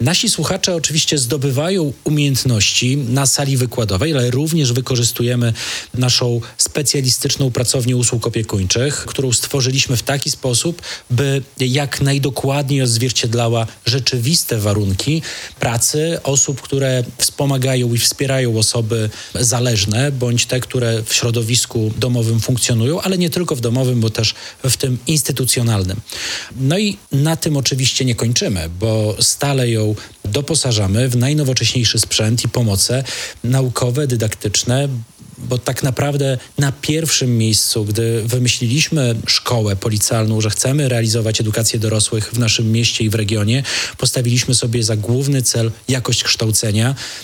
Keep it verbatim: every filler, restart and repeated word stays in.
Nasi słuchacze oczywiście zdobywają umiejętności na sali wykładowej, ale również wykorzystujemy naszą specjalistyczną pracownię usług opiekuńczych, którą stworzyliśmy w taki sposób, by jak najdokładniej odzwierciedlała rzeczywiste warunki pracy osób, które wspomagają i wspierają osoby zależne, bądź te, które w środowisku domowym funkcjonują, ale nie tylko w domowym, bo też w tym instytucjonalnym. No i na tym oczywiście nie kończymy, bo stale ją doposażamy w najnowocześniejszy sprzęt i pomoce naukowe, dydaktyczne, bo tak naprawdę na pierwszym miejscu, gdy wymyśliliśmy szkołę policjalną, że chcemy realizować edukację dorosłych w naszym mieście i w regionie, postawiliśmy sobie za główny cel jakość kształcenia